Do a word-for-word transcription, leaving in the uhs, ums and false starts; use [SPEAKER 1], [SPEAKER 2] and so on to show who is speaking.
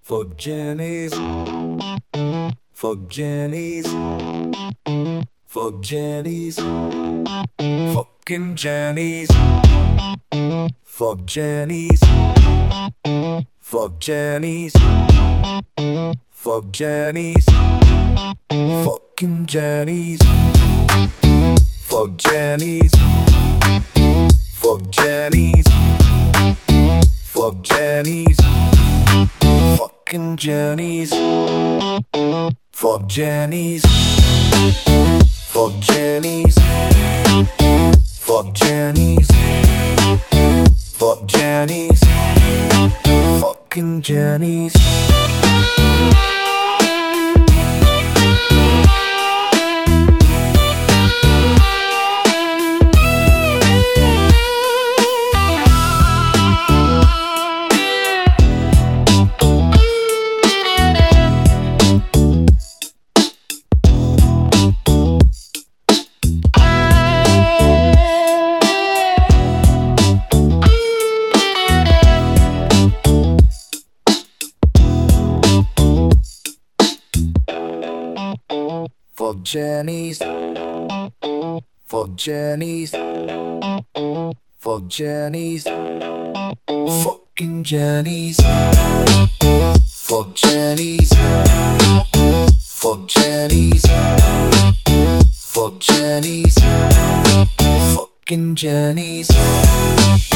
[SPEAKER 1] Fuck Jennies. Fuck Jennies. Fuck Jennies. Fucking Jennies. Fuck Jennies. Fuck Jennies. Fuck Jennies. Fucking Jennies. Fuck Jennies. Fuck Jennies. Fuck Jennies. Fucking Jennies. Fuck Jennies. Fuck Jennies. Fuck Jennies. Fuck Jennies. Fucking Jennies. Fuck Jennies. Fuck Jennies. Fuck Jennies. Fucking Jennies. Fuck Jennies. Fuck Jennies. Fuck Jennies. Fucking Jennies.